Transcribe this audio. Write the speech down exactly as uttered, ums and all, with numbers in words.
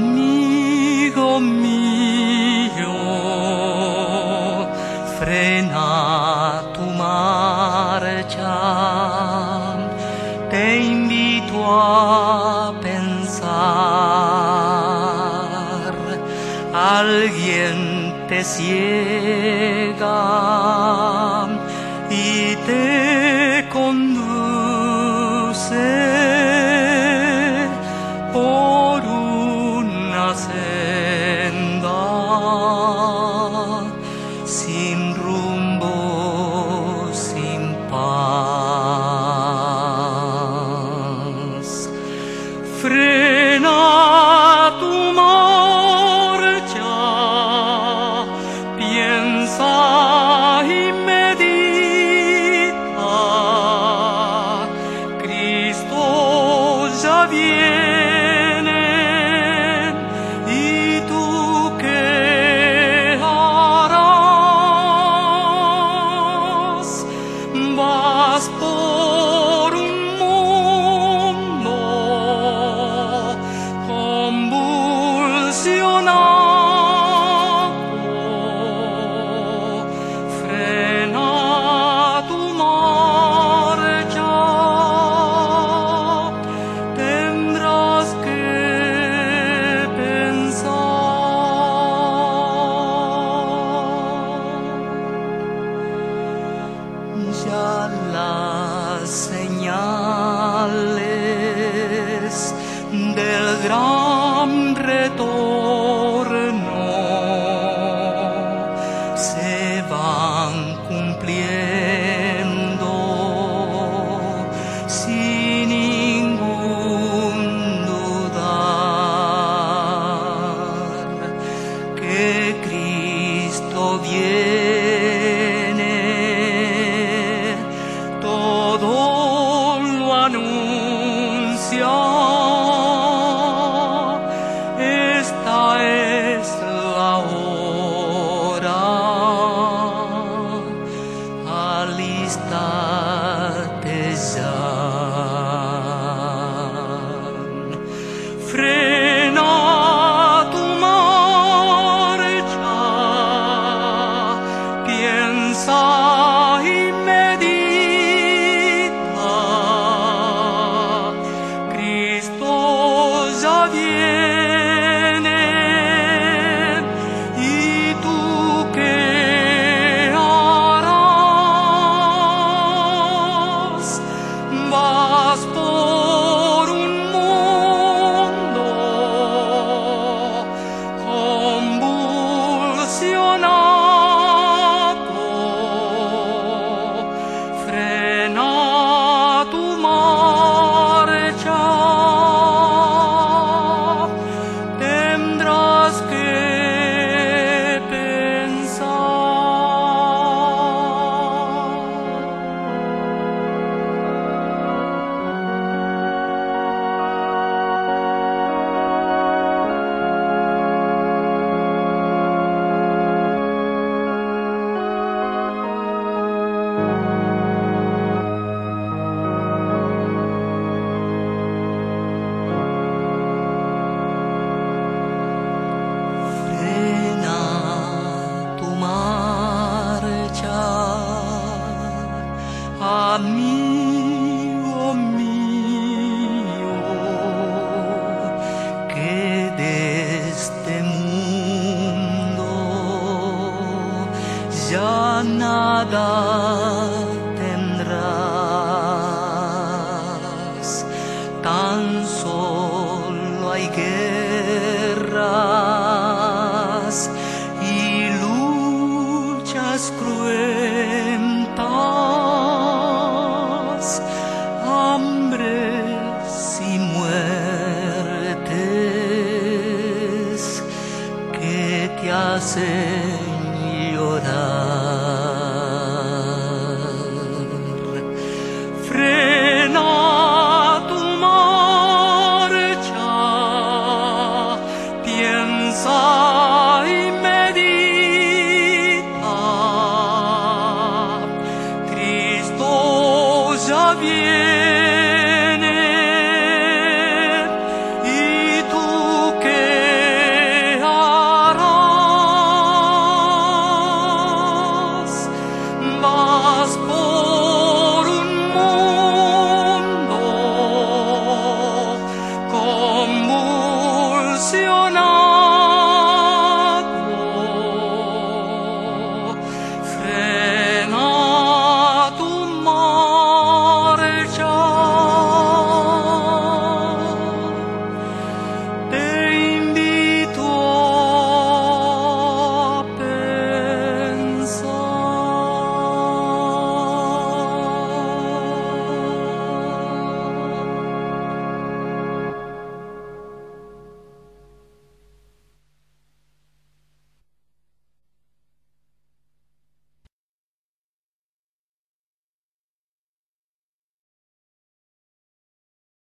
Amigo mío, frena tu marcha, te invito a pensar, alguien te ciega y te conduce por una senda sin rumbo, sin paz. Frena tu marcha, piensa y medita, Cristo ya viene. ¿Y tú qué harás? Vas por un mundo convulsionado. Frena tu marcha, tendrás que pensar. Ya las señales del gran retorno se van cumpliendo sin ningún dudar que Cristo viene. Todo lo anuncia. Esta es la hora. Alístate ya. Frena tu marcha, piensa y medita, Cristo ya viene. ¿Y tú qué harás? Vas por un mundo convulsionado. Frena tu marcha, tendrás que amigo mío, que de este mundo ya nada tendrás. Tan solo hay guerras y luchas cruentas, hambres y muertes que te hacen